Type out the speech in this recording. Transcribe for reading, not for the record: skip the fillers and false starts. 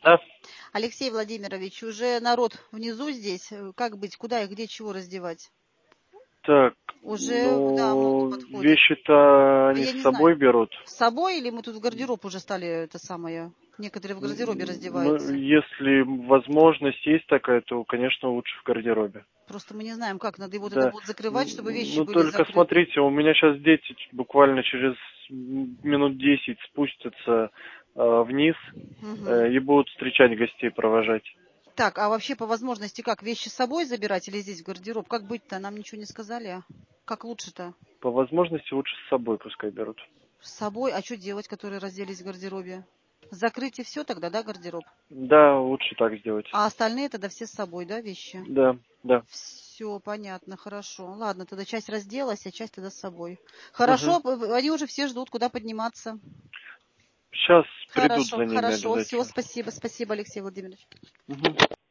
Да. Алексей Владимирович, уже народ внизу здесь. Как быть? Куда и где чего раздевать? Так, Уже, да, много подходит. вещи-то они Я с не собой знаю. берут. С собой или мы тут в гардероб уже стали это самое? Некоторые в гардеробе раздеваются. Если возможность есть такая, то, конечно, лучше в гардеробе. Просто мы не знаем, как. Надо его тогда Да. будет закрывать, чтобы вещи были Только закрыты. смотрите, у меня сейчас дети буквально через минут 10 спустятся вниз и будут встречать гостей, провожать. Так, а вообще по возможности как? Вещи с собой забирать или здесь в гардероб? Как быть-то? Нам ничего не сказали. А? Как лучше-то? По возможности лучше с собой пускай берут. С собой? А что делать, которые разделись в гардеробе? Закрыть и все тогда, да, гардероб? Да, лучше так сделать. А остальные тогда все с собой, да, вещи? Да, да. Все, понятно, хорошо. Ладно, тогда часть разделась, а часть тогда с собой. Хорошо, они уже все ждут, куда подниматься. Сейчас придут Хорошо, за ними хорошо, все, обязательно. спасибо, Алексей Владимирович.